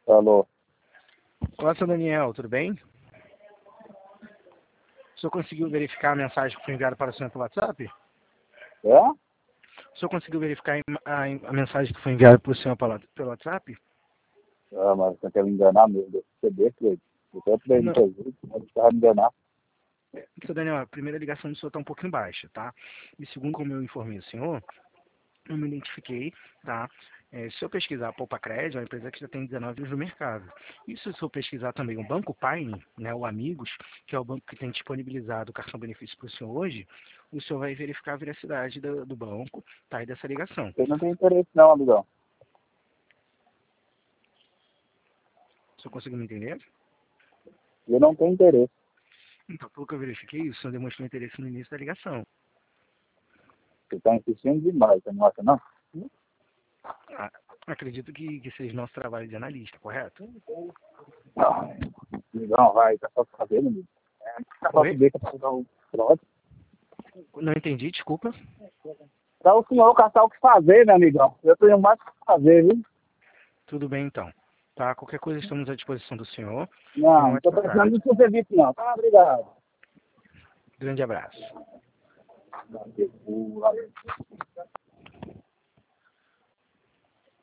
Alô. Olá, seu Daniel, tudo bem? O senhor conseguiu verificar a mensagem que foi enviada para o senhor pelo WhatsApp? É? O senhor conseguiu verificar a mensagem que foi enviada para o senhor pelo WhatsApp? Ah, mas você quer me enganar mesmo, deve perceber, Cleiton. Eu até falei Não. muitas vezes, mas você vai me enganar. Seu Daniel, a primeira ligação do senhor está um pouquinho baixa, tá? E segundo como eu informei o senhor, eu me identifiquei, tá? Se eu pesquisar a Poupa Crédito, é uma empresa que já tem 19 anos no mercado. E se eu pesquisar também o Banco Paine, né, o Amigos, que é o banco que tem disponibilizado o cartão benefício para o senhor hoje, o senhor vai verificar a veracidade do banco, tá? E dessa ligação. Você não tem interesse não, amigão. O senhor conseguiu me entender? Eu não tenho interesse. Então, pelo que eu verifiquei, o senhor demonstrou interesse no início da ligação. Você está insistindo demais, você não acha não? Ah, acredito que seja nosso trabalho de analista, correto? Não, vai, tá só fazendo, amigo. Tá só Oi? saber que é pra dar um troço. Não entendi, desculpa. Pra o senhor caçar o que fazer, meu amigão. Eu tenho mais o que fazer, viu? Tudo bem, então. Tá? Qualquer coisa estamos à disposição do senhor. Tenha Não, uma não tô ótima precisando tarde. do seu serviço não. Tá, obrigado. Grande abraço. Valeu.